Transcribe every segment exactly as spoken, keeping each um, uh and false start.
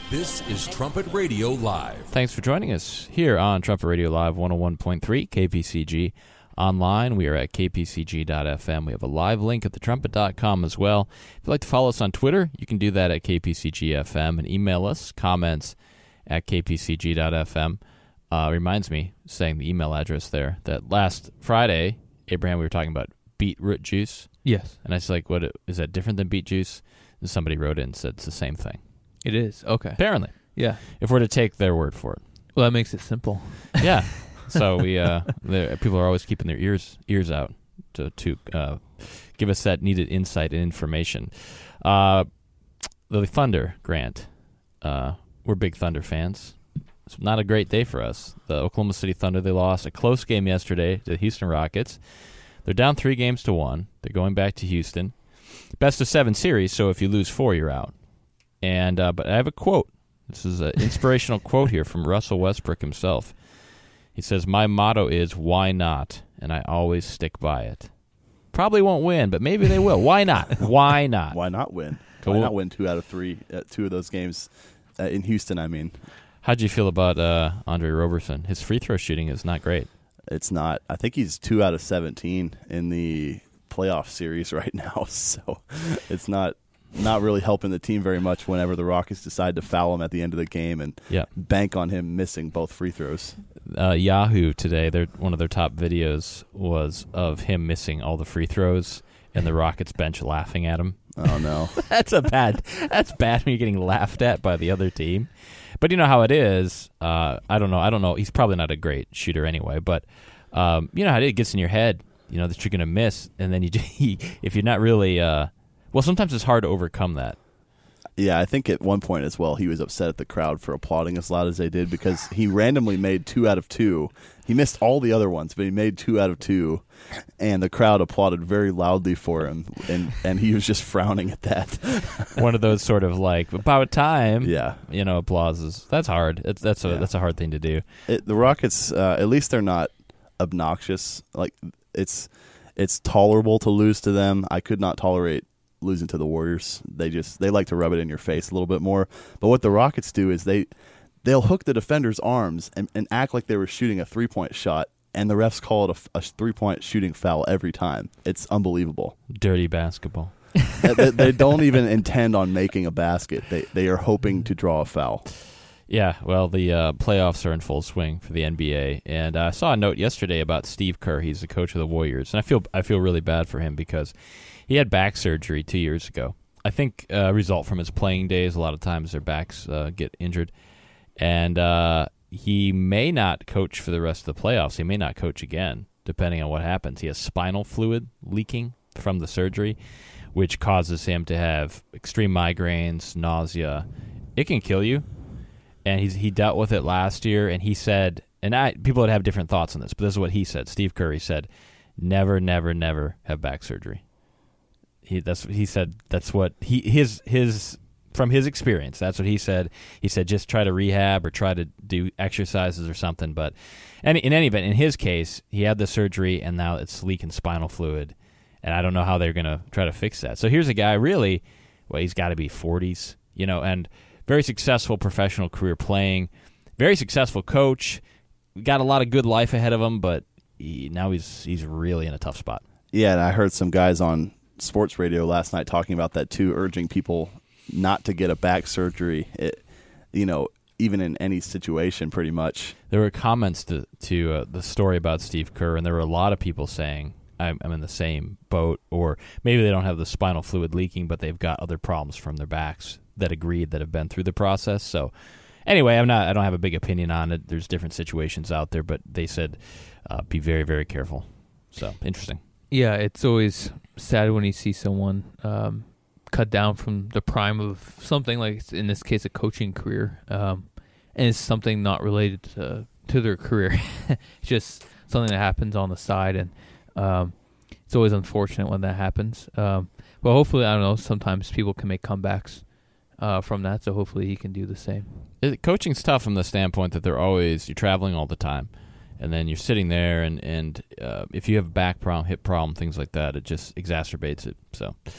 This is Trumpet Radio Live. Thanks for joining us here on Trumpet Radio Live one oh one point three K P C G. Online, we are at k p c g dot f m. We have a live link at the trumpet dot com as well. If you'd like to follow us on Twitter, you can do that at K P C G F M and email us comments at k p c g dot f m. Uh, reminds me, saying the email address there, that last Friday, Abraham, we were talking about beetroot juice. Yes. And I was like, "What is that different than beet juice?" And somebody wrote in and said it's the same thing. It is. Okay. Apparently. Yeah. If we're to take their word for it. Well, that makes it simple. Yeah. So we, uh, the, people are always keeping their ears ears out to to uh, give us that needed insight and information. Uh, the Thunder, Grant, uh, we're big Thunder fans. It's not a great day for us. The Oklahoma City Thunder, they lost a close game yesterday to the Houston Rockets. They're down three games to one. They're going back to Houston. Best of seven series, so if you lose four, you're out. And uh, but I have a quote. This is an inspirational quote here from Russell Westbrook himself. He says, "My motto is, why not? And I always stick by it." Probably won't win, but maybe they will. Why not? Why not? Why not win? Why not win two out of three, uh, two of those games uh, in Houston, I mean. How'd you feel about uh, Andre Roberson? His free throw shooting is not great. It's not. I think he's two out of seventeen in the playoff series right now, so it's not not really helping the team very much whenever the Rockets decide to foul him at the end of the game and yep. bank on him missing both free throws. Uh, Yahoo today, their one of their top videos was of him missing all the free throws and the Rockets bench laughing at him. Oh no, that's a bad. That's bad when you're getting laughed at by the other team. But you know how it is. Uh, I don't know. I don't know. He's probably not a great shooter anyway. But um, you know how it gets in your head. You know that you're going to miss, and then you, if you're not really. Uh, well, sometimes it's hard to overcome that. Yeah, I think at one point as well, he was upset at the crowd for applauding as loud as they did because he randomly made two out of two. He missed all the other ones, but he made two out of two, and the crowd applauded very loudly for him, and, and he was just frowning at that. One of those sort of like, about time, yeah, you know, applauses. That's hard. It's, that's a yeah. that's a hard thing to do. It, the Rockets, uh, at least they're not obnoxious. Like it's it's tolerable to lose to them. I could not tolerate losing to the Warriors. They just they like to rub it in your face a little bit more. But what the Rockets do is they they'll hook the defender's arms and, and act like they were shooting a three point shot, and the refs call it a, a three point shooting foul every time. It's unbelievable. Dirty basketball. they, they don't even intend on making a basket. They they are hoping to draw a foul. Yeah, well, the uh, playoffs are in full swing for the N B A, and I saw a note yesterday about Steve Kerr. He's the coach of the Warriors, and I feel I feel really bad for him because he had back surgery two years ago. I think a uh, result from his playing days. A lot of times their backs uh, get injured, and uh, he may not coach for the rest of the playoffs. He may not coach again, depending on what happens. He has spinal fluid leaking from the surgery, which causes him to have extreme migraines, nausea. It can kill you. And he's he dealt with it last year, and he said, and I people would have different thoughts on this, but this is what he said. Steve Curry said, "Never, never, never have back surgery." He that's he said that's what he his his from his experience. That's what he said. He said just try to rehab or try to do exercises or something. But and in any event, in his case, he had the surgery, and now it's leaking spinal fluid, and I don't know how they're gonna try to fix that. So here's a guy really, well, he's got to be forties, you know, and. Very successful professional career playing, very successful coach, got a lot of good life ahead of him, but he, now he's he's really in a tough spot. Yeah, and I heard some guys on sports radio last night talking about that too, urging people not to get a back surgery, it, you know, even in any situation pretty much. There were comments to, to uh, the story about Steve Kerr, and there were a lot of people saying, I'm, I'm in the same boat, or maybe they don't have the spinal fluid leaking, but they've got other problems from their backs that agreed that have been through the process. So anyway, I'm not I don't have a big opinion on it. There's different situations out there, but they said uh, be very, very careful. So interesting. Yeah, it's always sad when you see someone um, cut down from the prime of something, like in this case a coaching career, um, and it's something not related to, to their career. It's just something that happens on the side, and um, it's always unfortunate when that happens. Um, but hopefully, I don't know, sometimes people can make comebacks Uh, from that, so hopefully he can do the same. It, coaching's tough from the standpoint that they're always, you're traveling all the time, and then you're sitting there, and, and uh, if you have a back problem, hip problem, things like that, it just exacerbates it. So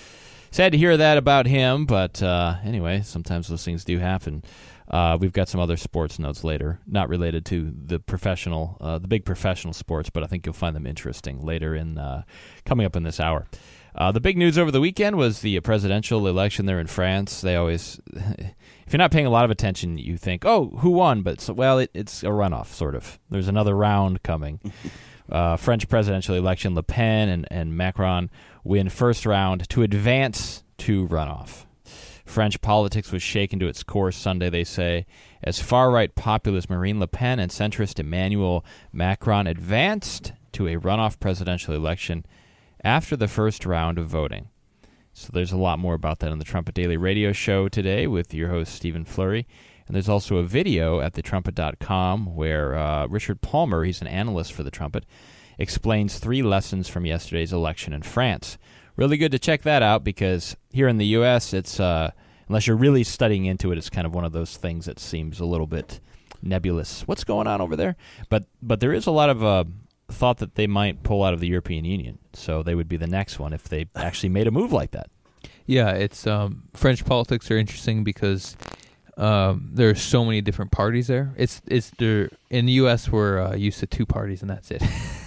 sad to hear that about him, but uh, anyway, sometimes those things do happen. Uh, we've got some other sports notes later, not related to the professional, uh, the big professional sports, but I think you'll find them interesting later in uh, coming up in this hour. Uh, the big news over the weekend was the presidential election there in France. They always, if you're not paying a lot of attention, you think, oh, who won? But, so, well, it, it's a runoff, sort of. There's another round coming. Uh, French presidential election, Le Pen and, and Macron win first round to advance to runoff. French politics was shaken to its core Sunday, they say, as far-right populist Marine Le Pen and centrist Emmanuel Macron advanced to a runoff presidential election after the first round of voting. So there's a lot more about that on the Trumpet Daily Radio Show today with your host, Stephen Fleury. And there's also a video at the trumpet dot com where uh, Richard Palmer, he's an analyst for the Trumpet, explains three lessons from yesterday's election in France. Really good to check that out because here in the U S, it's uh, unless you're really studying into it, it's kind of one of those things that seems a little bit nebulous. What's going on over there? But but there is a lot of uh, thought that they might pull out of the European Union, so they would be the next one if they actually made a move like that. Yeah, it's um, French politics are interesting because um, there are so many different parties there. It's it's there in the U S we're uh, used to two parties and that's it.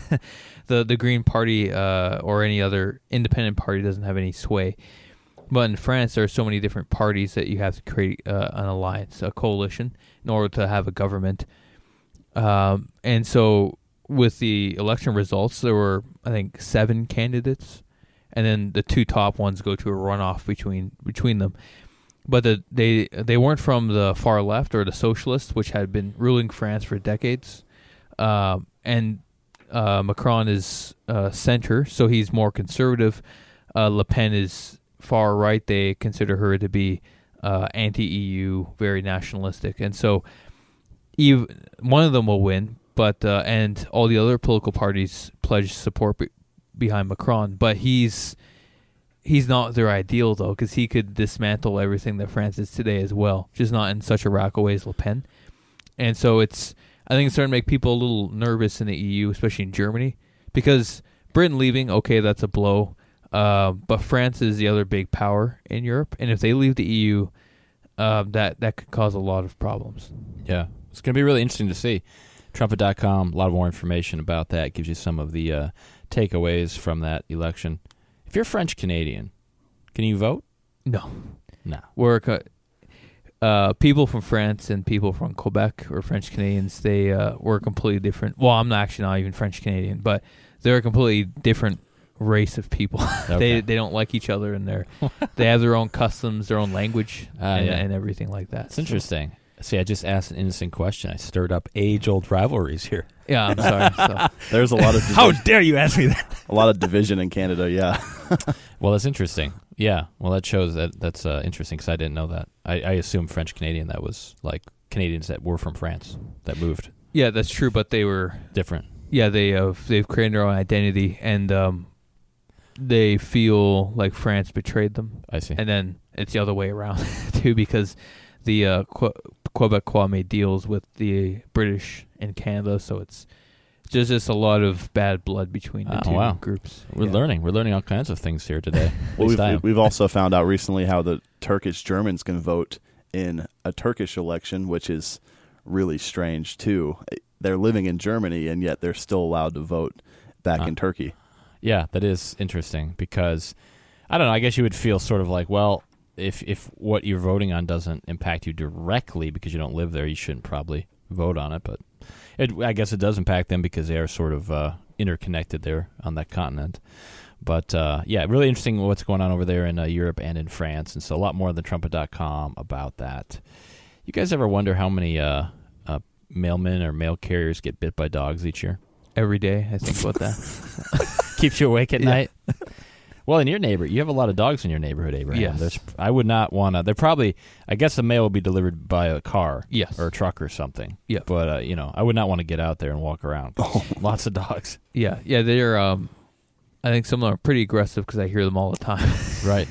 The the Green Party uh, or any other independent party doesn't have any sway. But in France, there are so many different parties that you have to create uh, an alliance, a coalition, in order to have a government. Um, and so with the election results, there were, I think, seven candidates. And then the two top ones go to a runoff between between them. But the, they they weren't from the far left or the socialists, which had been ruling France for decades. Um, and Uh, Macron is uh, center, so he's more conservative. Uh, Le Pen is far right. They consider her to be uh, anti-E U, very nationalistic, and so even, one of them will win. But uh, and all the other political parties pledge support be- behind Macron. But he's he's not their ideal though, because he could dismantle everything that France is today as well, just not in such a radical way as Le Pen. And so it's. I think it's starting to make people a little nervous in the E U, especially in Germany, because Britain leaving, okay, that's a blow. Uh, but France is the other big power in Europe, and if they leave the E U, uh, that that could cause a lot of problems. Yeah, it's going to be really interesting to see. Trumpet dot com, a lot more information about that. Gives you some of the uh, takeaways from that election. If you're French Canadian, can you vote? No, no. We're a, Uh, people from France and people from Quebec or French Canadians, they uh, were completely different. Well, I'm not actually not even French Canadian, but they're a completely different race of people. Okay. they they don't like each other, and they're they have their own customs, their own language, uh, and, yeah. and everything like that. It's interesting. See, I just asked an innocent question. I stirred up age-old rivalries here. Yeah, I'm sorry. So. There's a lot of divi- How dare you ask me that? a lot of division in Canada. Yeah. Well, that's interesting. Yeah. Well, that shows that that's uh, interesting because I didn't know that. I, I assumed French Canadian. That was like Canadians that were from France that moved. Yeah, that's true. But they were different. Yeah, they have they've created their own identity, and um, they feel like France betrayed them. I see. And then it's the other way around too, because the uh, Qu- Quebecois made deals with the British and Canada, so it's just just a lot of bad blood between the oh, two wow. groups. We're yeah. learning. We're learning all kinds of things here today. Well, we've, we've also found out recently how the Turkish Germans can vote in a Turkish election, which is really strange too. They're living in Germany, and yet they're still allowed to vote back uh, in Turkey. Yeah, that is interesting because, I don't know, I guess you would feel sort of like, well, if if what you're voting on doesn't impact you directly because you don't live there, you shouldn't probably vote on it. But it, I guess it does impact them because they are sort of uh, interconnected there on that continent. But, uh, yeah, really interesting what's going on over there in uh, Europe and in France. And so a lot more on the trumpet dot com about that. You guys ever wonder how many uh, uh, mailmen or mail carriers get bit by dogs each year? Every day, I think about that. Keeps you awake at yeah. night? Well, in your neighbor, you have a lot of dogs in your neighborhood, Abraham. Yes. There's, I would not want to. They're probably, I guess the mail will be delivered by a car yes. or a truck or something. Yeah. But, uh, you know, I would not want to get out there and walk around. Oh. Lots of dogs. Yeah. Yeah, they're, um, I think some of them are pretty aggressive because I hear them all the time. Right.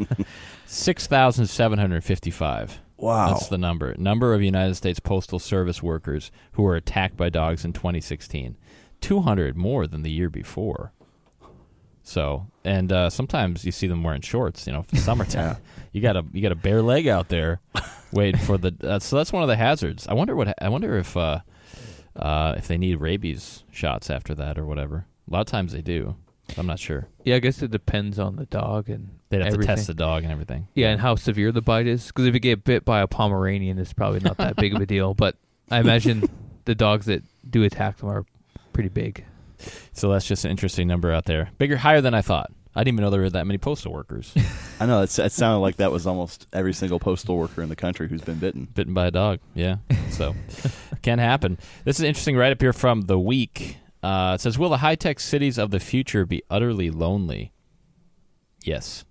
six thousand seven hundred fifty-five. Wow. That's the number. Number of United States Postal Service workers who were attacked by dogs in twenty sixteen. two hundred more than the year before. So, and uh, sometimes you see them wearing shorts. You know, for summertime, you got a you got a bare leg out there, waiting for the. Uh, so that's one of the hazards. I wonder what. I wonder if uh, uh, if they need rabies shots after that or whatever. A lot of times they do. I'm not sure. Yeah, I guess it depends on the dog and They'd have everything. to test the dog and everything. Yeah, and how severe the bite is. Because if you get bit by a Pomeranian, it's probably not that big of a deal. But I imagine the dogs that do attack them are pretty big. So that's just an interesting number out there. Bigger, higher than I thought. I didn't even know there were that many postal workers. I know it's, it sounded like that was almost every single postal worker in the country who's been bitten. Bitten by a dog, yeah. So can happen. This is an interesting write-up here from The Week. Uh, it says, will the high-tech cities of the future be utterly lonely? Yes.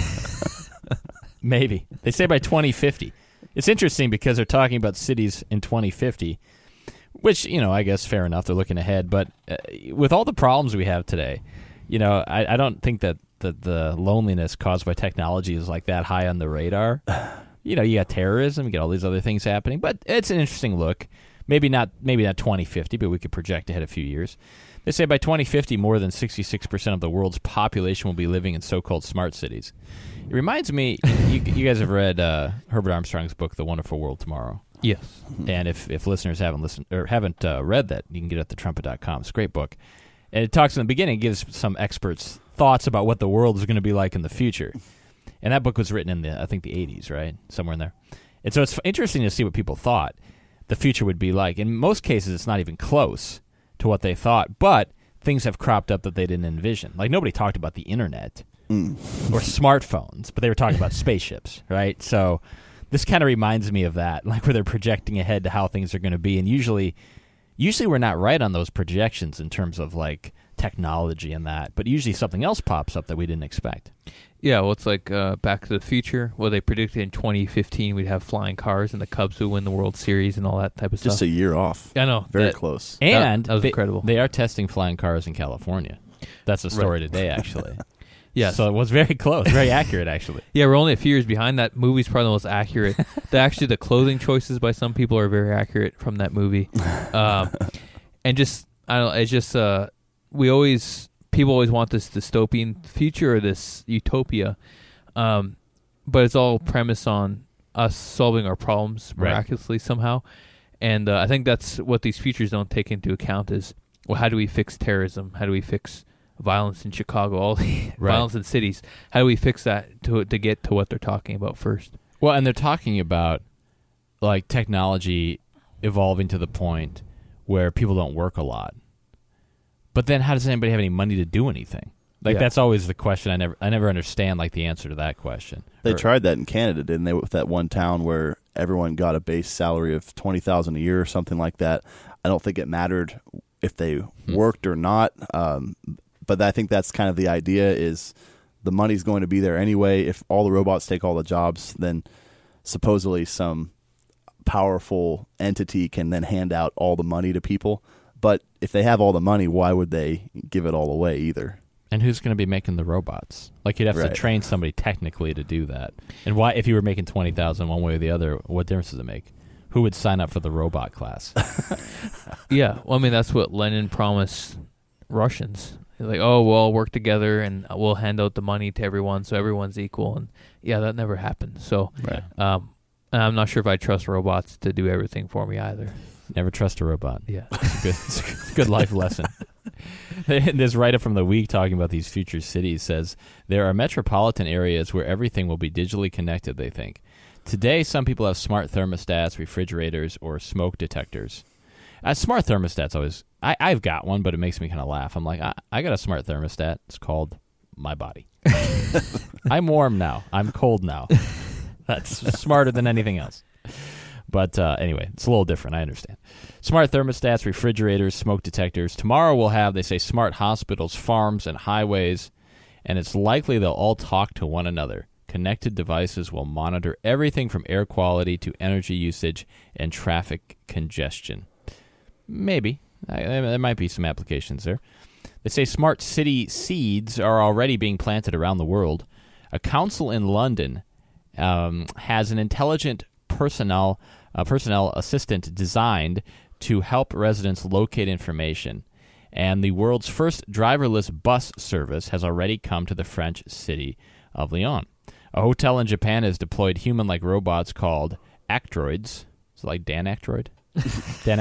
Maybe. They say by twenty fifty. It's interesting because they're talking about cities in twenty fifty, which, you know, I guess fair enough. They're looking ahead. But uh, with all the problems we have today, you know, I, I don't think that the, the loneliness caused by technology is like that high on the radar. You know, you got terrorism, you got all these other things happening. But it's an interesting look. Maybe not maybe not twenty fifty, but we could project ahead a few years. They say by twenty fifty, more than sixty-six percent of the world's population will be living in so-called smart cities. It reminds me, you, you guys have read uh, Herbert Armstrong's book, The Wonderful World Tomorrow. Yes. And if, if listeners haven't listened or haven't uh, read that, you can get it at the trumpet dot com. It's a great book. And it talks in the beginning, it gives some experts' thoughts about what the world is going to be like in the future. And that book was written in the, I think, the eighties, right? Somewhere in there. And so it's interesting to see what people thought the future would be like. In most cases, it's not even close to what they thought, but things have cropped up that they didn't envision. Like, nobody talked about the internet Mm. or smartphones, but they were talking about spaceships, right? So this kind of reminds me of that, like where they're projecting ahead to how things are going to be. And usually, usually we're not right on those projections in terms of like technology and that, but usually something else pops up that we didn't expect. Yeah, well, it's like uh, Back to the Future, where they predicted in twenty fifteen we'd have flying cars and the Cubs would win the World Series and all that type of Just stuff. a year off. I know. Very that, close. And that was they, incredible. They are testing flying cars in California. That's a story Right. today, actually. Yeah. So it was very close, very accurate, actually. Yeah, we're only a few years behind. That movie's probably the most accurate. the, actually, the clothing choices by some people are very accurate from that movie. Um, and just, I don't know, it's just, uh, we always, people always want this dystopian future or this utopia. Um, but it's all premised on us solving our problems miraculously right. somehow. And uh, I think that's what these futures don't take into account is, well, how do we fix terrorism? How do we fix violence in Chicago, all the right. violence in cities? How do we fix that to to get to what they're talking about first? Well, and they're talking about like technology evolving to the point where people don't work a lot. But then how does anybody have any money to do anything? Like yeah. that's always the question. I never I never understand like the answer to that question. They or, tried that in Canada, didn't they, with that one town where everyone got a base salary of twenty thousand dollars a year or something like that. I don't think it mattered if they hmm. worked or not. Um, but I think that's kind of the idea is the money's going to be there anyway. If all the robots take all the jobs, then supposedly some powerful entity can then hand out all the money to people. But if they have all the money, why would they give it all away either? And who's going to be making the robots? Like you'd have right. to train somebody technically to do that. And why, if you were making twenty thousand one way or the other, what difference does it make? Who would sign up for the robot class? Yeah, well, I mean that's what Lenin promised Russians. Like, oh, we'll all work together and we'll hand out the money to everyone so everyone's equal. And yeah, that never happened. So, right. um, and I'm not sure if I trust robots to do everything for me either. Never trust a robot. Yeah, it's a good, it's a good life lesson. This write-up from The Week talking about these future cities says there are metropolitan areas where everything will be digitally connected, they think. Today, some people have smart thermostats, refrigerators, or smoke detectors. Uh, smart thermostats always... I, I've got one, but it makes me kind of laugh. I'm like, I, I got a smart thermostat. It's called my body. I'm warm now. I'm cold now. That's smarter than anything else. But uh, anyway, it's a little different. I understand. Smart thermostats, refrigerators, smoke detectors. Tomorrow we'll have, they say, smart hospitals, farms, and highways, and it's likely they'll all talk to one another. Connected devices will monitor everything from air quality to energy usage and traffic congestion. Maybe. I, there might be some applications there. They say smart city seeds are already being planted around the world. A council in London um, has an intelligent personnel uh, personnel assistant designed to help residents locate information. And the world's first driverless bus service has already come to the French city of Lyon. A hotel in Japan has deployed human-like robots called Actroids. Is it like Dan Aykroyd? Dan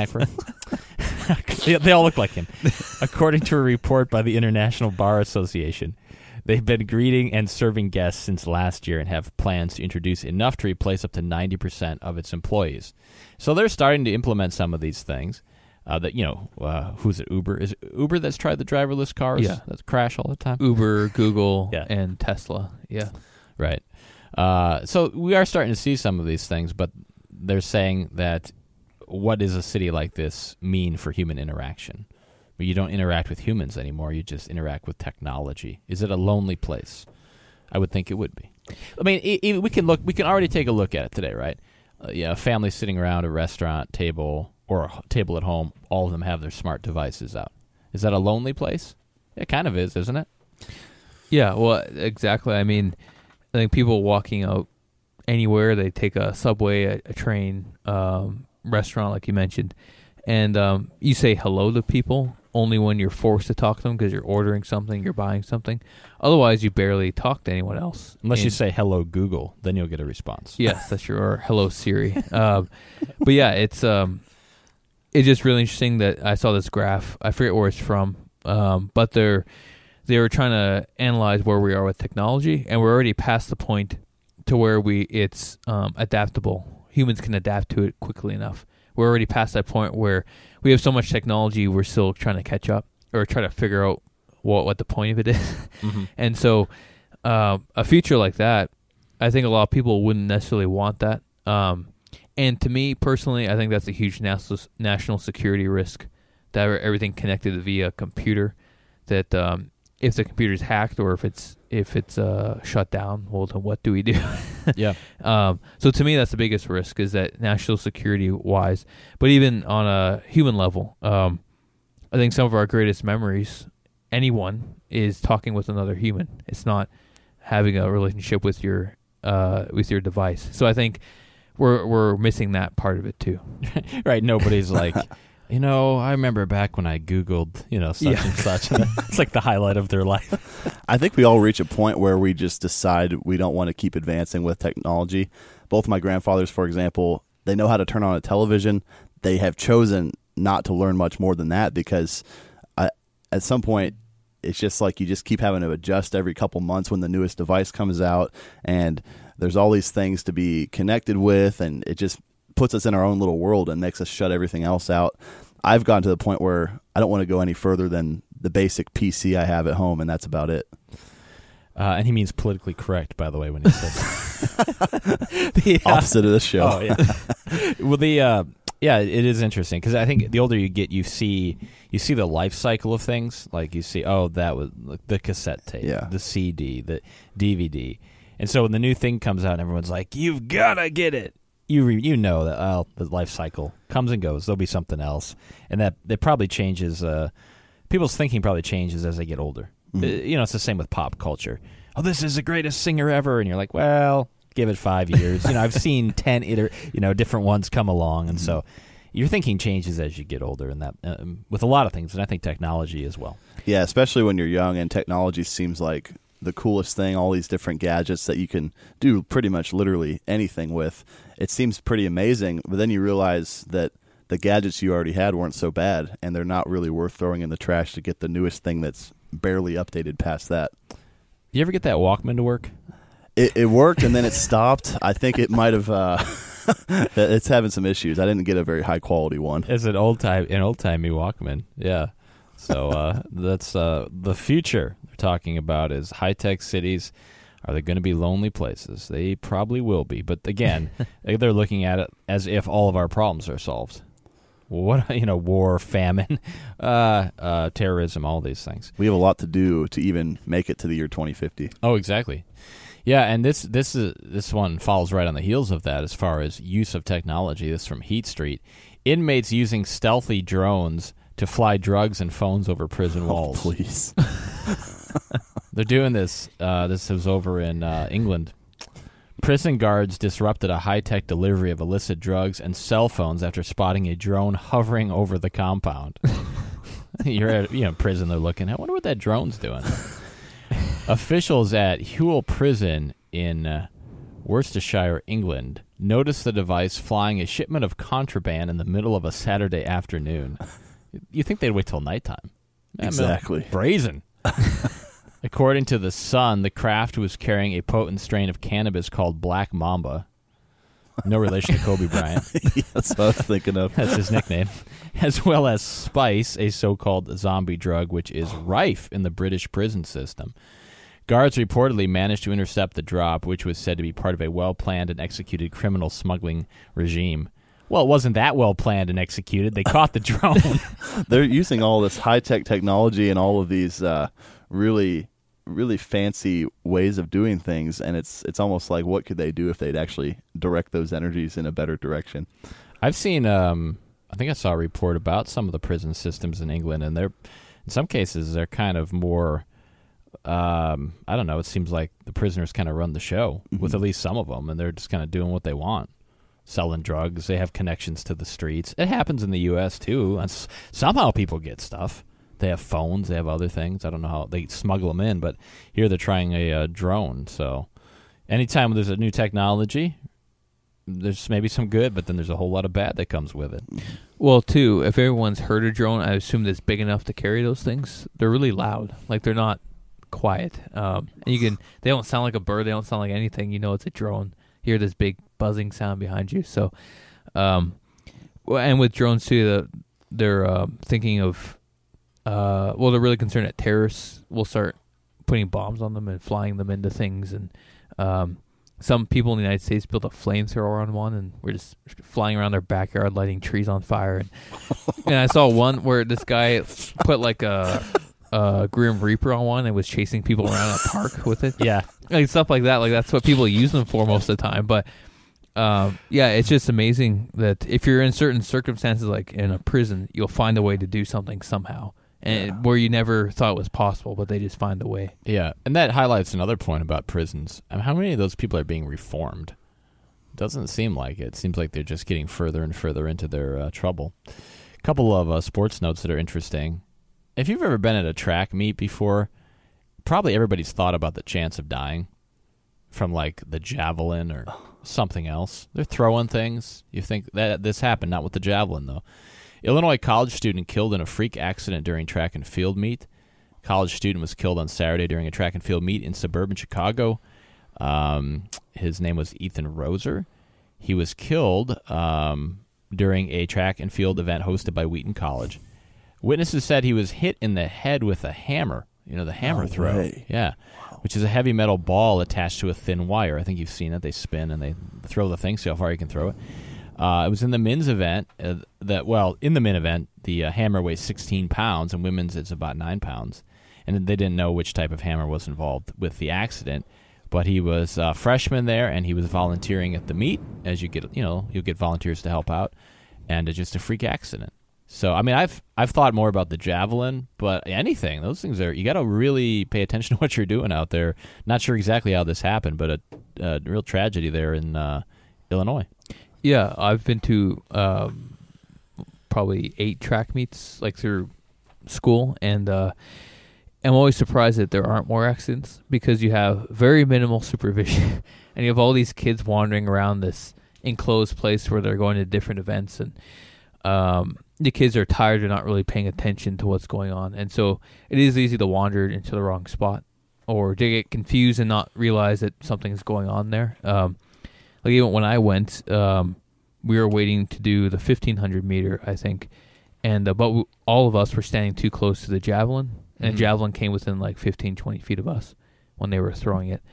Aykroyd? they, they all look like him. According to a report by the International Bar Association, they've been greeting and serving guests since last year and have plans to introduce enough to replace up to ninety percent of its employees. So they're starting to implement some of these things. Uh, that you know, uh, who's it? Uber is it Uber that's tried the driverless cars Yeah. that crash all the time. Uber, Google, Yeah. and Tesla. Yeah. Right. Uh, so we are starting to see some of these things, but they're saying that what does a city like this mean for human interaction? Well, you don't interact with humans anymore. You just interact with technology. Is it a lonely place? I would think it would be. I mean, e- e- we can look. We can already take a look at it today, right? Uh, yeah, a family sitting around a restaurant table or a table at home. All of them have their smart devices out. Is that a lonely place? It kind of is, isn't it? Yeah, well, exactly. I mean, I think people walking out anywhere, they take a subway, a, a train, um, restaurant, like you mentioned, and um, you say hello to people only when you're forced to talk to them because you're ordering something, you're buying something. Otherwise, you barely talk to anyone else. Unless you And- say hello Google, then you'll get a response. Yes, that's your or hello Siri. um, but yeah, it's um, it's just really interesting that I saw this graph. I forget where it's from, um, but they're they were trying to analyze where we are with technology, and we're already past the point to where we it's um, adaptable. Humans can adapt to it quickly enough. We're already past that point where we have so much technology, we're still trying to catch up or try to figure out what what the point of it is. Mm-hmm. And so, uh, a future like that, I think a lot of people wouldn't necessarily want that. Um, and to me personally, I think that's a huge national national security risk. That everything connected via computer. That um, if the computer's hacked or if it's if it's uh, shut down, well, then what do we do? Yeah. Um, so to me, that's the biggest risk, is that national security wise. But even on a human level, um, I think some of our greatest memories, anyone, is talking with another human. It's not having a relationship with your uh, with your device. So I think we're we're missing that part of it too. Right. Nobody's like, you know, I remember back when I Googled, you know, such Yeah. and such. It's like the highlight of their life. I think we all reach a point where we just decide we don't want to keep advancing with technology. Both my grandfathers, for example, they know how to turn on a television. They have chosen not to learn much more than that because I, at some point, it's just like you just keep having to adjust every couple months when the newest device comes out, and there's all these things to be connected with, and it just puts us in our own little world and makes us shut everything else out. I've gotten to the point where I don't want to go any further than the basic P C I have at home, and that's about it. Uh, and he means politically correct, by the way, when he says the uh, Opposite of this show. Oh, yeah. Well, the uh, yeah, it is interesting because I think the older you get, you see you see the life cycle of things. Like you see, oh, that was like, the cassette tape, Yeah. the C D, the D V D, and so when the new thing comes out, everyone's like, "You've gotta get it." You re- you know that oh, the life cycle comes and goes. There'll be something else, and that that probably changes. Uh, people's thinking probably changes as they get older. Mhm. Uh, you know, it's the same with pop culture. Oh, this is the greatest singer ever, and you're like, well, give it five years. You know, I've seen ten, iter- you know, different ones come along, and Mhm. so your thinking changes as you get older, and that um, with a lot of things, and I think technology as well. Yeah, especially when you're young and technology seems like the coolest thing, all these different gadgets that you can do pretty much literally anything with. It seems pretty amazing, but then you realize that the gadgets you already had weren't so bad, and they're not really worth throwing in the trash to get the newest thing that's barely updated past that. You ever get that Walkman to work? It, it worked, and then it stopped. I think it might have... Uh, it's having some issues. I didn't get a very high-quality one. It's an old time, an old timey Walkman. Yeah. So uh, that's uh, the future they're talking about is high tech cities. Are they going to be lonely places? They probably will be. But again, they're looking at it as if all of our problems are solved. What you know, war, famine, uh, uh, terrorism, all these things. We have a lot to do to even make it to the year twenty fifty. Oh, exactly. Yeah, and this this is this one follows right on the heels of that as far as use of technology. This is from Heat Street. Inmates using stealthy drones to fly drugs and phones over prison walls. Oh, please. They're doing this. Uh, this was over in uh, England. Prison guards disrupted a high-tech delivery of illicit drugs and cell phones after spotting a drone hovering over the compound. You're at you know prison. They're looking. I wonder what that drone's doing. Officials at Hewell Prison in uh, Worcestershire, England, noticed the device flying a shipment of contraband in the middle of a Saturday afternoon. You think they'd wait till nighttime? Exactly. Brazen. According to The Sun, the craft was carrying a potent strain of cannabis called Black Mamba. No relation to Kobe Bryant. Yeah, that's what I was thinking of. That's his nickname. As well as Spice, a so-called zombie drug, which is rife in the British prison system. Guards reportedly managed to intercept the drop, which was said to be part of a well-planned and executed criminal smuggling regime. Well, it wasn't that well-planned and executed. They caught the drone. They're using all this high-tech technology and all of these uh, really, really fancy ways of doing things, and it's it's almost like what could they do if they'd actually direct those energies in a better direction? I've seen, um, I think I saw a report about some of the prison systems in England, and they're, in some cases, they're kind of more... Um, I don't know. It seems like the prisoners kind of run the show mm-hmm. with at least some of them, and they're just kind of doing what they want, selling drugs. They have connections to the streets. It happens in the U S too. And s- somehow people get stuff. They have phones. They have other things. I don't know how they smuggle them in, but here they're trying a uh, drone. So anytime there's a new technology, there's maybe some good, but then there's a whole lot of bad that comes with it. Well, too, if everyone's heard a drone, I assume that's big enough to carry those things. They're really loud. Like they're not quiet. Um, and you can. They don't sound like a bird. They don't sound like anything. You know, it's a drone. You hear this big buzzing sound behind you. So, um, well, and with drones too, the, they're uh, thinking of. Uh, well, they're really concerned that terrorists will start putting bombs on them and flying them into things. And um, some people in the United States built a flamethrower on one, and we're just flying around their backyard, lighting trees on fire. And, and I saw one where this guy put like a. Uh, Grim Reaper on one and was chasing people around a park with it. Yeah. Like stuff like that. Like that's what people use them for most of the time. But um, yeah, it's just amazing that if you're in certain circumstances, like in a prison, you'll find a way to do something somehow, and yeah. where you never thought was possible, but they just find a way. Yeah, and that highlights another point about prisons. I mean, how many of those people are being reformed? Doesn't seem like it. It seems like they're just getting further and further into their uh, trouble. A couple of uh, sports notes that are interesting. If you've ever been at a track meet before, probably everybody's thought about the chance of dying from like the javelin or something else. They're throwing things. You think that this happened, not with the javelin though. Illinois college student killed in a freak accident during track and field meet. College student was killed on Saturday during a track and field meet in suburban Chicago. Um, his name was Ethan Roser. He was killed um, during a track and field event hosted by Wheaton College. Witnesses said he was hit in the head with a hammer, you know, the hammer no throw. Way. Yeah, wow. Which is a heavy metal ball attached to a thin wire. I think you've seen it. They spin and they throw the thing, see how far you can throw it. Uh, it was in the men's event. Uh, that Well, in the men event, the uh, hammer weighs sixteen pounds, and women's it's about nine pounds. And they didn't know which type of hammer was involved with the accident. But he was a freshman there, and he was volunteering at the meet, as you get, you know, you'll get volunteers to help out. And it's just a freak accident. So, I mean, I've I've thought more about the javelin, but anything, those things are, you got to really pay attention to what you're doing out there. Not sure exactly how this happened, but a, a real tragedy there in uh, Illinois. Yeah, I've been to um, probably eight track meets, like through school, and uh, I'm always surprised that there aren't more accidents because you have very minimal supervision, and you have all these kids wandering around this enclosed place where they're going to different events, and um, the kids are tired or not really paying attention to what's going on. And so it is easy to wander into the wrong spot or to get confused and not realize that something's going on there. Um, like even when I went, um, we were waiting to do the fifteen hundred meter, I think. And uh, but we, all of us were standing too close to the javelin. And mm-hmm. the javelin came within like fifteen, twenty feet of us when they were throwing it.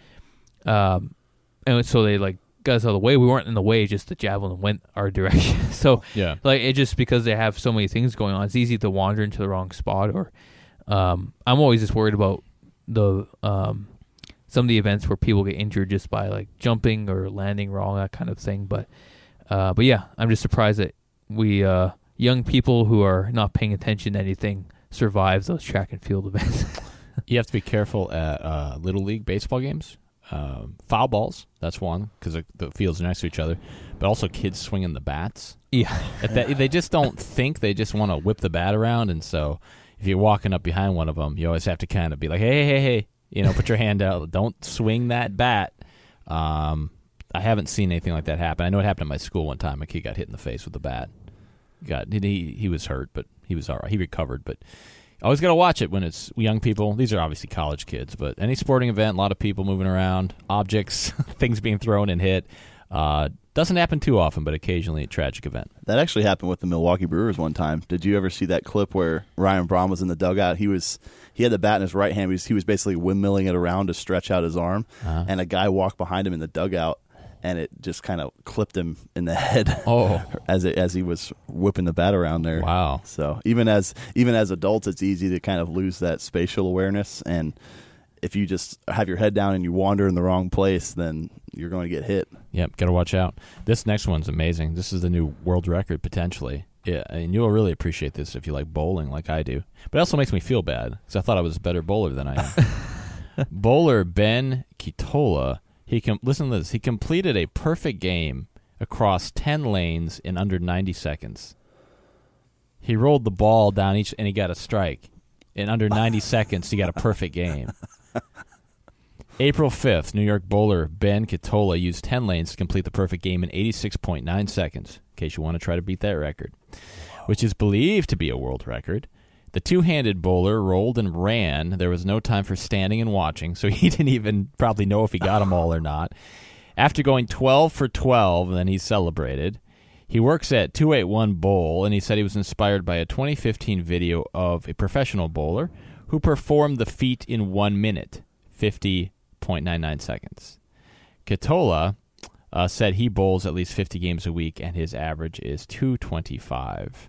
Um, and so they like got us out of the way. We weren't in the way, just the javelin went our direction. So yeah, like it just because they have so many things going on, it's easy to wander into the wrong spot. Or um, I'm always just worried about the um, some of the events where people get injured just by like jumping or landing wrong, that kind of thing. But uh, but yeah, I'm just surprised that we uh, young people who are not paying attention to anything survive those track and field events. You have to be careful at uh, Little League baseball games. Uh, foul balls, that's one, because the, the fields are next to each other. But also kids swinging the bats. Yeah. At that, they just don't think. They just want to whip the bat around. And so if you're walking up behind one of them, you always have to kind of be like, hey, hey, hey, you know, put your hand out. Don't swing that bat. Um, I haven't seen anything like that happen. I know it happened at my school one time. A kid got hit in the face with a bat. Got he he was hurt, but he was all right. He recovered, but always got to watch it when it's young people. These are obviously college kids, but any sporting event, a lot of people moving around, objects, things being thrown and hit. Uh, doesn't happen too often, but occasionally a tragic event. That actually happened with the Milwaukee Brewers one time. Did you ever see that clip where Ryan Braun was in the dugout? He was he had the bat in his right hand. He was, he was basically windmilling it around to stretch out his arm, uh-huh. and a guy walked behind him in the dugout, and it just kind of clipped him in the head. Oh, as it, as he was whipping the bat around there. Wow. So even as even as adults, it's easy to kind of lose that spatial awareness, and if you just have your head down and you wander in the wrong place, then you're going to get hit. Yep, got to watch out. This next one's amazing. This is the new world record, potentially. Yeah, and you'll really appreciate this if you like bowling like I do. But it also makes me feel bad because I thought I was a better bowler than I am. Bowler Ben Kitola, he com- listen to this. He completed a perfect game across ten lanes in under ninety seconds. He rolled the ball down each, and he got a strike. In under ninety seconds, he got a perfect game. April fifth, New York bowler Ben Kitola used ten lanes to complete the perfect game in eighty-six point nine seconds, in case you want to try to beat that record, which is believed to be a world record. The two-handed bowler rolled and ran. There was no time for standing and watching, so he didn't even probably know if he got them all or not. After going twelve for twelve, then he celebrated. He works at two eighty-one Bowl, and he said he was inspired by a twenty fifteen video of a professional bowler who performed the feat in one minute, fifty point nine nine seconds. Kitola uh, said he bowls at least fifty games a week, and his average is two twenty-five.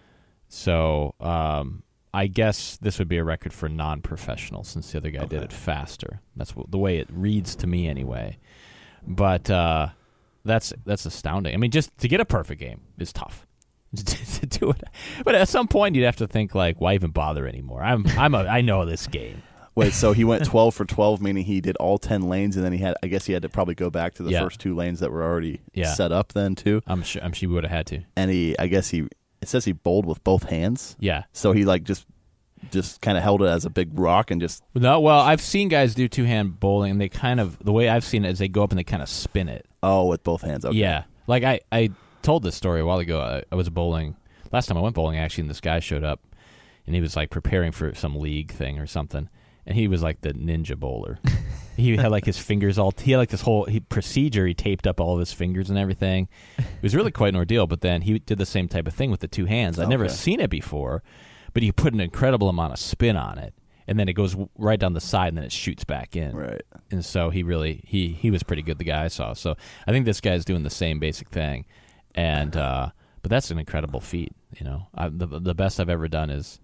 So um, I guess this would be a record for non-professional, since the other guy okay. did it faster. That's w- the way it reads to me anyway. But uh, that's that's astounding. I mean, just to get a perfect game is tough. to do it, but at some point you'd have to think like, why even bother anymore? I'm I'm a I know this game. Wait, so he went twelve for twelve, meaning he did all ten lanes, and then he had, I guess he had to probably go back to the yeah. first two lanes that were already yeah. set up then, too? I'm sure, I'm sure he would have had to. And he, I guess he, it says he bowled with both hands. Yeah. So he, like, just just kind of held it as a big rock and just... No, well, I've seen guys do two-hand bowling, and they kind of, the way I've seen it is they go up and they kind of spin it. Oh, with both hands, okay. Yeah. Like, I, I told this story a while ago. I, I was bowling, last time I went bowling, actually, and this guy showed up, and he was, like, preparing for some league thing or something. And he was like the ninja bowler. He had like his fingers all, he had like this whole he, procedure. He taped up all of his fingers and everything. It was really quite an ordeal, but then he did the same type of thing with the two hands. I'd okay. never seen it before, but he put an incredible amount of spin on it. And then it goes right down the side and then it shoots back in. Right. And so he really, he, he was pretty good, the guy I saw. So I think this guy's doing the same basic thing. And, uh, but that's an incredible feat, you know. I, the, the best I've ever done is,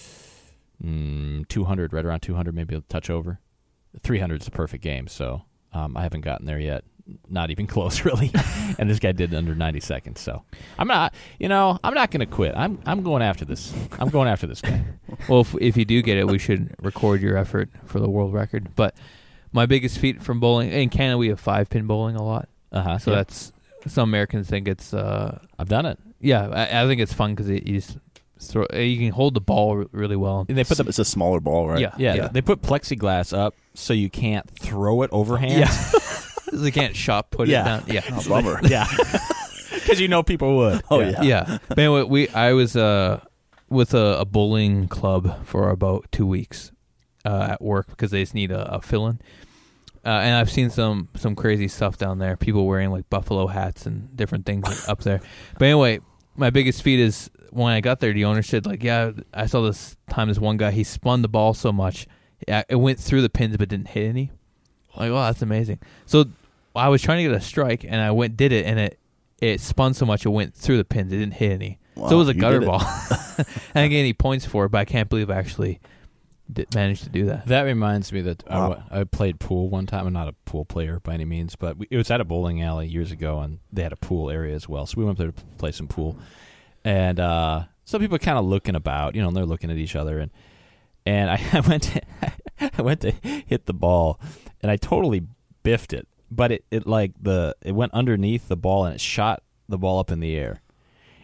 Mm, two hundred, right around two hundred, maybe a touch over. three hundred is a perfect game, so um, I haven't gotten there yet. Not even close, really. And this guy did it under ninety seconds. So I'm not, you know, I'm not going to quit. I'm I'm going after this. I'm going after this guy. Well, if, if you do get it, we should record your effort for the world record. But my biggest feat from bowling, in Canada we have five-pin bowling a lot. Uh-huh. So yeah. that's, some Americans think it's... Uh, I've done it. Yeah, I, I think it's fun because you just... Throw, you can hold the ball really well. And they put the, it's a smaller ball, right? Yeah, yeah, yeah. They put plexiglass up so you can't throw it overhand. Yeah. They can't shot put yeah. it down. Yeah, oh, bummer. Yeah, because you know people would. Oh yeah, yeah. yeah. But anyway, we I was uh, with a, a bowling club for about two weeks uh, at work because they just need a, a fill-in. Uh, and I've seen some some crazy stuff down there. People wearing like buffalo hats and different things up there. But anyway, my biggest feat is. When I got there, the owner said, like, yeah, I saw this time this one guy, he spun the ball so much, it went through the pins but didn't hit any. I'm like, oh, that's amazing. So I was trying to get a strike, and I went did it, and it it spun so much it went through the pins. It didn't hit any. Wow, so it was a gutter ball. I didn't get any points for it, but I can't believe I actually did, managed to do that. That reminds me that wow. I, I played pool one time. I'm not a pool player by any means, but we, it was at a bowling alley years ago, and they had a pool area as well. So we went there to play some pool. And uh, some people are kind of looking about, you know, and they're looking at each other, and and I, I went to, I went to hit the ball, and I totally biffed it, but it, it like the it went underneath the ball and it shot the ball up in the air,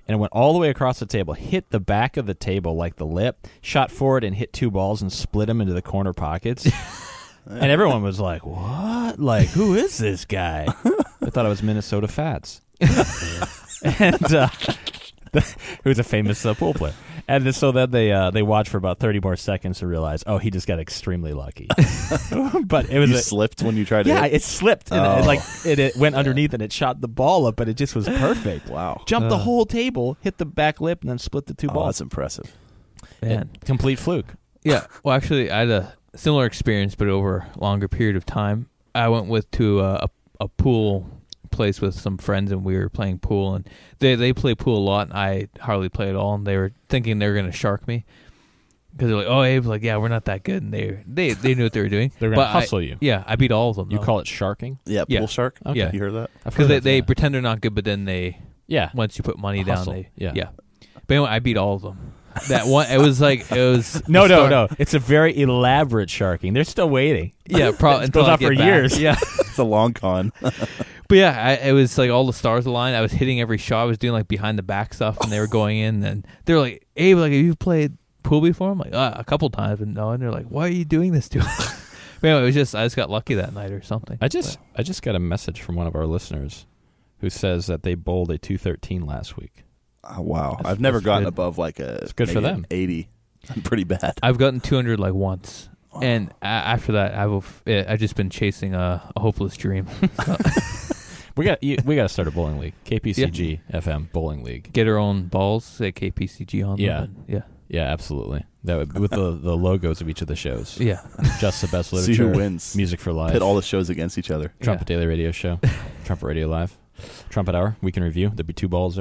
and it went all the way across the table, hit the back of the table like the lip, shot forward and hit two balls and split them into the corner pockets. And everyone was like, what? Like, who is this guy? I thought it was Minnesota Fats. and uh, who's a famous uh, pool player. And then, so then they uh, they watched for about thirty more seconds to realize, oh, he just got extremely lucky. But it was You a, slipped when you tried to yeah, hit? it slipped and Oh. it, like it, it went underneath and it shot the ball up, but it just was perfect. Wow. Jumped the Uh. whole table, hit the back lip, and then split the two Oh, balls. that's impressive. Man. It- complete fluke. Yeah. Well, actually, I had a similar experience, but over a longer period of time. I went with to a, a, a pool place with some friends, and we were playing pool, and they they play pool a lot, and I hardly play at all, and they were thinking they were going to shark me because they're like, oh, Abe, like, yeah, we're not that good, and they they they knew what they were doing. They're going to But I- hustle you. Yeah, I beat all of them. You call it sharking? Yeah, Yeah. pool shark? Okay. Yeah. You heard that? I've because heard they, of they that. pretend they're not good, but then they Yeah. once you put money down, Hustle. they Yeah. yeah. But anyway, I beat all of them. That one, it was like it was No, the no, start- no. It's a very elaborate sharking. They're still waiting. Yeah, probably It goes on for years. Yeah. It's a long con. But yeah, I, it was like all the stars aligned. I was hitting every shot. I was doing like behind the back stuff, and they were going in. And they were like, "Hey, like, have you played pool before?" I'm like, uh, "A couple times," and no. And they're like, "Why are you doing this to us?" But anyway, it was just I just got lucky that night or something. I just I just got a message from one of our listeners who says that they bowled a two thirteen last week. Oh, wow. That's- I've never that's gotten good. above like a It's good for maybe an them. eighty. I'm pretty bad. I've gotten two hundred like once, and a- after that, I've eh, I've just been chasing a, a hopeless dream. We got you, we got to start a bowling league. K P C G F M bowling league. Get our own balls, say K P C G on them. Yeah. and- yeah, Yeah, absolutely. That would, with the, the logos of each of the shows. yeah. Just the best See literature. who wins. Music for Life. Pit all the shows against each other. Trumpet Daily Radio Show. Trumpet Radio Live. Trumpet Hour. Weekend Review. There'd be two balls there.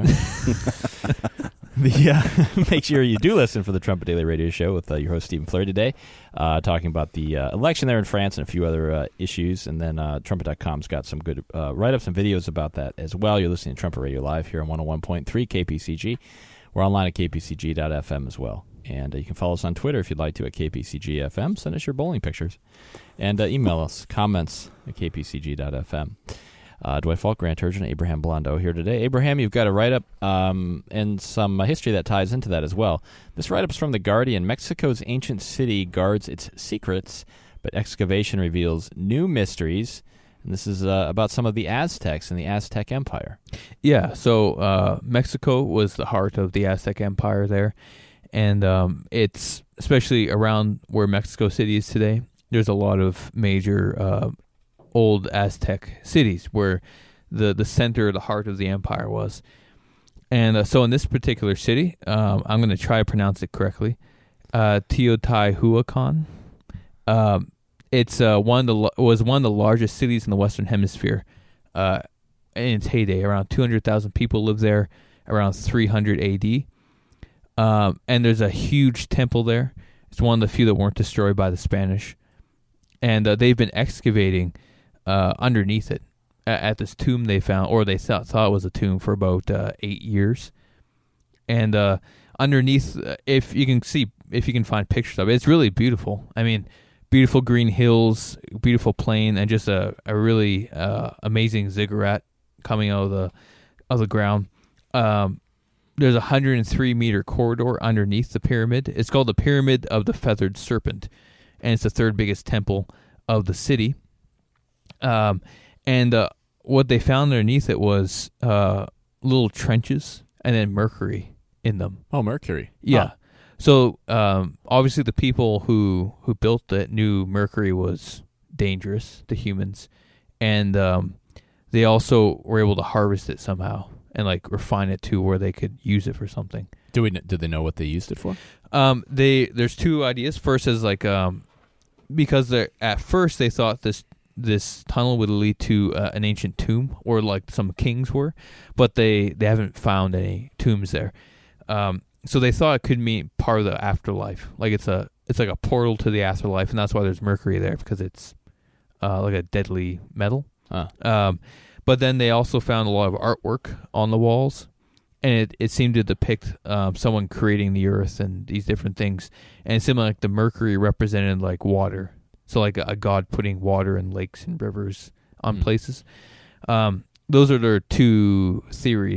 the, uh, make sure you do listen for the Trumpet Daily Radio Show with uh, your host, Stephen Fleury, today, uh, talking about the uh, election there in France and a few other uh, issues. And then uh, Trumpet dot com's got some good uh, write-ups and videos about that as well. You're listening to Trumpet Radio Live here on one oh one point three K P C G. We're online at K P C G dot F M as well. And uh, you can follow us on Twitter if you'd like to at K P C G F M. Send us your bowling pictures. And uh, email us comments at K P C G dot F M. Uh, Dwight Falk, Grant Turgeon, Abraham Blondo here today. Abraham, you've got a write-up um, and some uh, history that ties into that as well. This write-up is from The Guardian. Mexico's ancient city guards its secrets, but excavation reveals new mysteries. And this is uh, about some of the Aztecs and the Aztec Empire. Yeah, so uh, Mexico was the heart of the Aztec Empire there, and um, it's especially around where Mexico City is today. There's a lot of major uh, old Aztec cities where the, the center, the heart of the empire was. And uh, so in this particular city, um, I'm going to try to pronounce it correctly, uh, Teotihuacan. Um, it's uh, one of the lo- was one of the largest cities in the Western Hemisphere. Uh, in its heyday, around two hundred thousand people lived there around three hundred A D. Um, and there's a huge temple there. It's one of the few that weren't destroyed by the Spanish. And uh, they've been excavating uh, underneath it at, at this tomb they found, or they thought, thought it was a tomb for about uh, eight years. And uh, underneath, uh, if you can see, if you can find pictures of it, it's really beautiful. I mean, beautiful green hills, beautiful plain, and just a, a really uh, amazing ziggurat coming out of the of the ground. Um, there's a one hundred three meter corridor underneath the pyramid. It's called the Pyramid of the Feathered Serpent, and it's the third biggest temple of the city. Um, and uh, what they found underneath it was uh, little trenches and then mercury in them. Oh, Mercury. Yeah. Huh. So um, obviously the people who, who built it knew mercury was dangerous to humans, and um, they also were able to harvest it somehow and like refine it to where they could use it for something. Do we? Did they know what they used it for? Um, they there's two ideas. First is like um, because they at first they thought this this tunnel would lead to uh, an ancient tomb, or like some kings were, but they, they haven't found any tombs there. Um, so they thought it could mean part of the afterlife, like it's a it's like a portal to the afterlife, and that's why there's mercury there, because it's uh, like a deadly metal. Huh. Um, but then they also found a lot of artwork on the walls, and it, it seemed to depict um, someone creating the earth and these different things. And it seemed like the mercury represented like water. So like a, a god putting water in lakes and rivers on Mm. places. Um, those are their two theories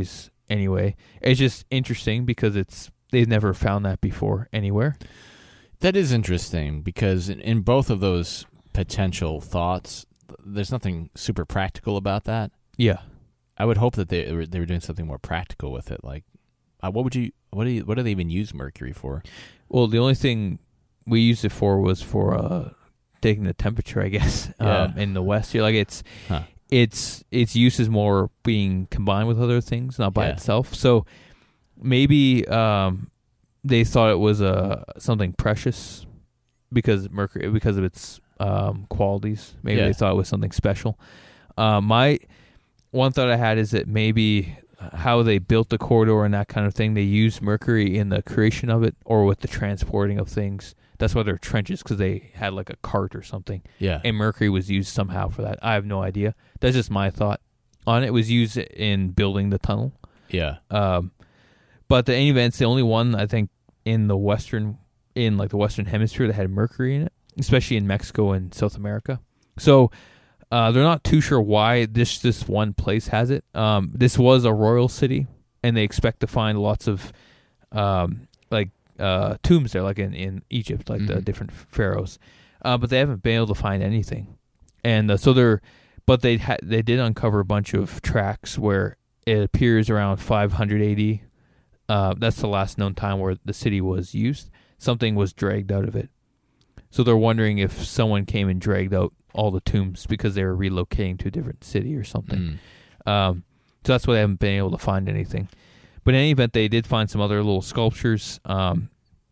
anyway. It's just interesting because it's they've never found that before anywhere. That is interesting because in, in both of those potential thoughts, there's nothing super practical about that. Yeah. I would hope that they were, they were doing something more practical with it. Like, uh, what would you, what do you, what do they even use mercury for? Well, the only thing we used it for was for uh, taking the temperature, I guess, Yeah. um, in the West here. Like it's, Huh. it's, its use is more being combined with other things, not by Yeah. itself. So maybe um, they thought it was uh, something precious because mercury, because of its um, qualities. Maybe Yeah. they thought it was something special. Uh, my one thought I had is that maybe how they built the corridor and that kind of thing, they used mercury in the creation of it or with the transporting of things. That's why they're trenches, because they had like a cart or something. Yeah. And mercury was used somehow for that. I have no idea. That's just my thought on it. It was used in building the tunnel. Yeah. Um, but the any event's the only one, I think, in the western, in like the Western Hemisphere that had mercury in it, especially in Mexico and South America. So uh, they're not too sure why this this one place has it. Um, this was a royal city, and they expect to find lots of um, like uh, tombs there, like in, in Egypt, like the Mhm. different pharaohs. Uh, but they haven't been able to find anything, and uh, so they're. But they ha- they did uncover a bunch of tracks where it appears around five hundred A D. Uh, that's the last known time where the city was used. Something was dragged out of it. So they're wondering if someone came and dragged out all the tombs because they were relocating to a different city or something. Mm. Um, so that's why they haven't been able to find anything. But in any event, they did find some other little sculptures, um,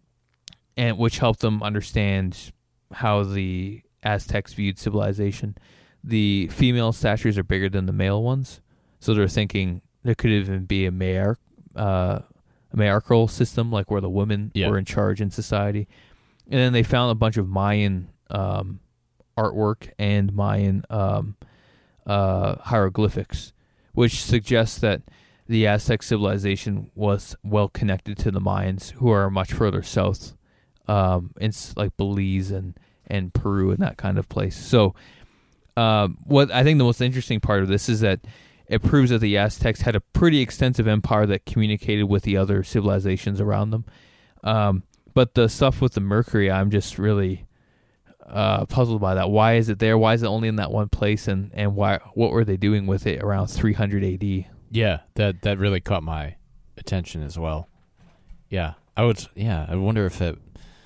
and which helped them understand how the Aztecs viewed civilization. The female statues are bigger than the male ones, so they're thinking there could even be a matriarch, uh, a matriarchal system, like where the women Yeah. were in charge in society. And then they found a bunch of Mayan um, artwork and Mayan um, uh, hieroglyphics, which suggests that the Aztec civilization was well connected to the Mayans, who are much further south, um, in s- like Belize and, and Peru and that kind of place. So um, what I think the most interesting part of this is that it proves that the Aztecs had a pretty extensive empire that communicated with the other civilizations around them. Um, but the stuff with the mercury, I'm just really uh, puzzled by that. Why is it there? Why is it only in that one place? And, and why? What were they doing with it around three hundred A D? Yeah, that that really caught my attention as well. Yeah, I would. Yeah, I wonder if it,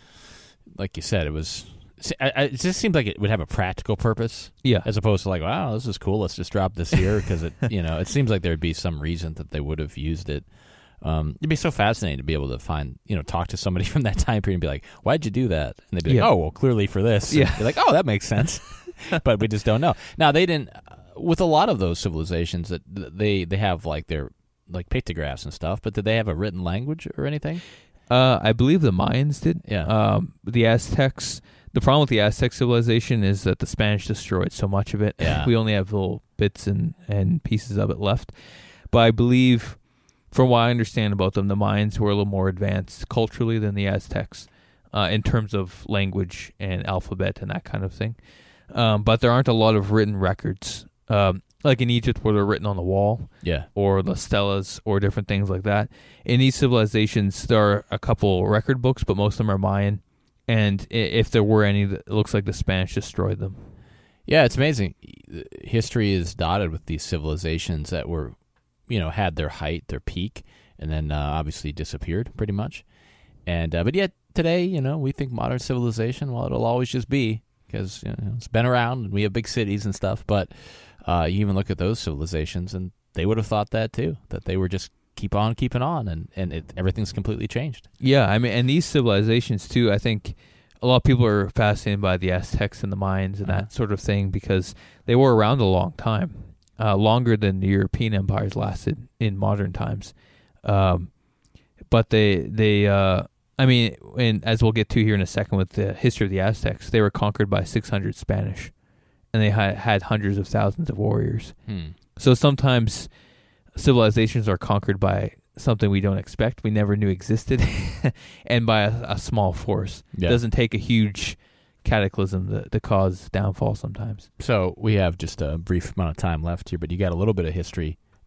like you said, it was. I, I, it just seemed like it would have a practical purpose, Yeah. as opposed to like, wow, this is cool. Let's just drop this here because it, you know, it seems like there'd be some reason that they would have used it. Um, it'd be so fascinating to be able to find, you know, talk to somebody from that time period and be like, why'd you do that? And they'd be Yeah. like, oh, well, clearly for this. Yeah. And you're like, oh, that makes sense. But we just don't know. Now they didn't. With a lot of those civilizations, that they they have like their like pictographs and stuff, but did they have a written language or anything? Uh, I believe the Mayans did. Yeah. Um, the Aztecs. The problem with the Aztec civilization is that the Spanish destroyed so much of it. Yeah. We only have little bits and, and pieces of it left. But I believe, from what I understand about them, the Mayans were a little more advanced culturally than the Aztecs uh, in terms of language and alphabet and that kind of thing. Um, but there aren't a lot of written records, um, like in Egypt where they're written on the wall, Yeah. or the stelas or different things like that. In these civilizations, there are a couple record books, but most of them are Mayan. And i- if there were any, it looks like the Spanish destroyed them. Yeah, it's amazing. History is dotted with these civilizations that were, you know, had their height, their peak, and then uh, obviously disappeared pretty much. And uh, but yet today, you know, we think modern civilization, well, it'll always just be because you know, it's been around and we have big cities and stuff. But uh, you even look at those civilizations, and they would have thought that too, that they were just keep on keeping on, and and it, everything's completely changed. Yeah, I mean, and these civilizations too, I think a lot of people are fascinated by the Aztecs and the Mayans and Uh-huh. that sort of thing because they were around a long time, uh, longer than the European empires lasted in modern times. Um, but they, they, uh, I mean, and as we'll get to here in a second with the history of the Aztecs, they were conquered by six hundred Spanish, and they had, had hundreds of thousands of warriors. Hmm. So sometimes civilizations are conquered by something we don't expect, we never knew existed, and by a, a small force. Yeah. It doesn't take a huge cataclysm to, to cause downfall sometimes. So we have just a brief amount of time left here, but you got a little bit of history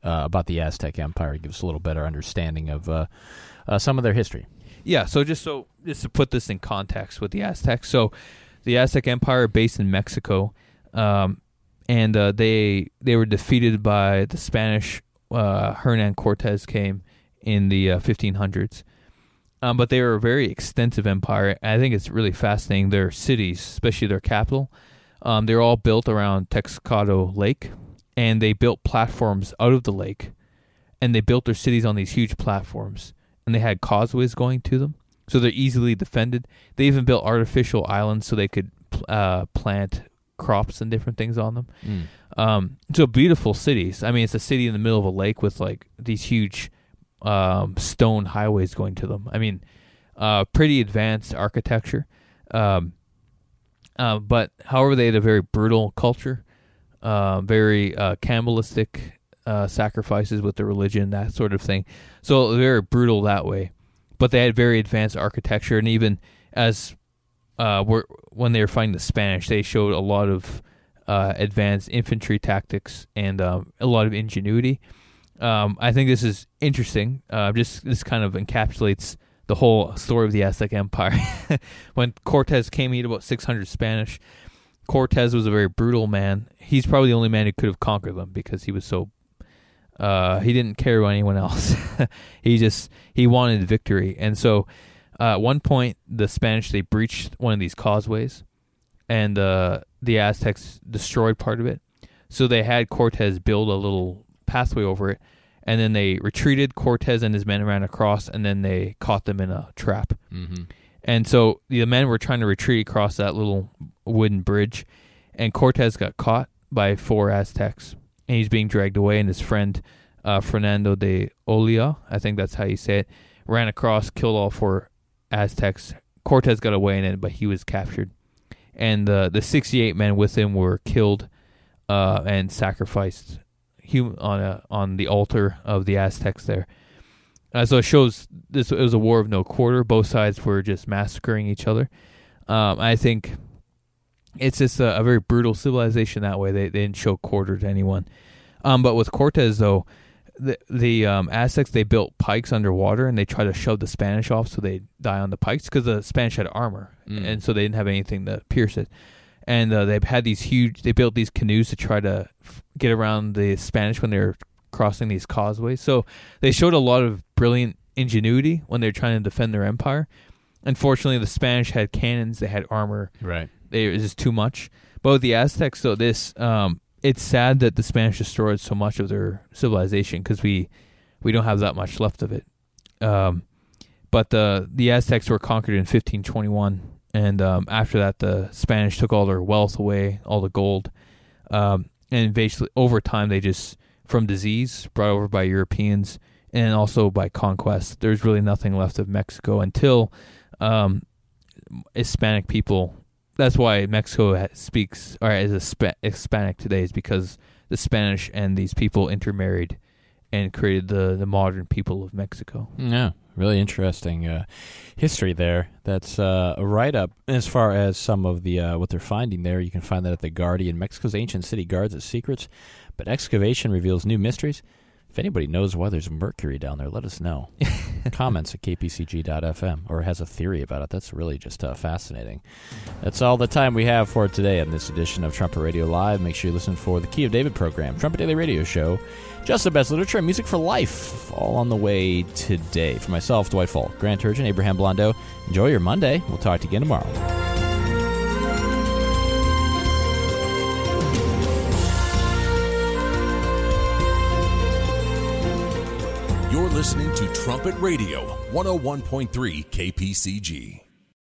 uh, about the Aztec Empire. Give us a little better understanding of uh, uh, some of their history. Yeah, so just so just to put this in context with the Aztecs, so the Aztec Empire based in Mexico, um, and uh, they they were defeated by the Spanish. Uh, Hernan Cortez came in the uh, fifteen hundreds, um, but they were a very extensive empire. I think it's really fascinating. Their cities, especially their capital, um, they're all built around Texcoco Lake, and they built platforms out of the lake, and they built their cities on these huge platforms. And they had causeways going to them, so they're easily defended. They even built artificial islands so they could uh, plant crops and different things on them. Mm. Um, so beautiful cities. I mean, it's a city in the middle of a lake with like these huge um, stone highways going to them. I mean, uh, pretty advanced architecture. Um, uh, but however, they had a very brutal culture, uh, very uh, cannibalistic. Uh, sacrifices with the religion, that sort of thing. So very brutal that way. But they had very advanced architecture, and even as uh, were, when they were fighting the Spanish, they showed a lot of uh, advanced infantry tactics and um, a lot of ingenuity. Um, I think this is interesting. Uh, just this kind of encapsulates the whole story of the Aztec Empire. When Cortez came, he had about six hundred Spanish. Cortez was a very brutal man. He's probably the only man who could have conquered them because he was so Uh, he didn't care about anyone else. he just he wanted victory, and so uh, at one point the Spanish they breached one of these causeways, and uh, the Aztecs destroyed part of it. So they had Cortez build a little pathway over it, and then they retreated. Cortez and his men ran across, and then they caught them in a trap. Mm-hmm. And so the men were trying to retreat across that little wooden bridge, and Cortez got caught by four Aztecs. And he's being dragged away, and his friend uh, Fernando de Olea, I think that's how you say it, ran across, killed all four Aztecs. Cortez got away, in it, but he was captured. And uh, the sixty-eight men with him were killed uh, and sacrificed hum- on a, on the altar of the Aztecs there. Uh, so it shows this it was a war of no quarter. Both sides were just massacring each other. Um, I think it's just a, a very brutal civilization that way. They, they didn't show quarter to anyone. Um, but with Cortez, though, the, the um, Aztecs, they built pikes underwater, and they tried to shove the Spanish off so they'd die on the pikes because the Spanish had armor, mm. and so they didn't have anything to pierce it. And uh, they've had these huge, they built these canoes to try to f- get around the Spanish when they were crossing these causeways. So they showed a lot of brilliant ingenuity when they were trying to defend their empire. Unfortunately, the Spanish had cannons, they had armor. Right. They, it was just too much. But with the Aztecs, so this, um, it's sad that the Spanish destroyed so much of their civilization because we, we don't have that much left of it. Um, but the the Aztecs were conquered in fifteen twenty-one, and um, after that, the Spanish took all their wealth away, all the gold, um, and basically over time they just, from disease brought over by Europeans and also by conquest, there's really nothing left of Mexico until um, Hispanic people. That's why Mexico speaks or is a Sp- Hispanic today, is because the Spanish and these people intermarried and created the, the modern people of Mexico. Yeah, really interesting uh, history there. That's uh, a write-up as far as some of the uh, what they're finding there. You can find that at The Guardian. Mexico's ancient city guards its secrets, but excavation reveals new mysteries. If anybody knows why there's mercury down there, let us know. Comments at k p c g dot f m or has a theory about it. That's really just uh, fascinating. That's all the time we have for today on this edition of Trumpet Radio Live. Make sure you listen for the Key of David program, Trumpet Daily Radio Show, just the best literature and music for life, all on the way today. For myself, Dwight Falk, Grant Turgeon, Abraham Blondeau, enjoy your Monday. We'll talk to you again tomorrow. You're listening to Trumpet Radio, one oh one point three K P C G.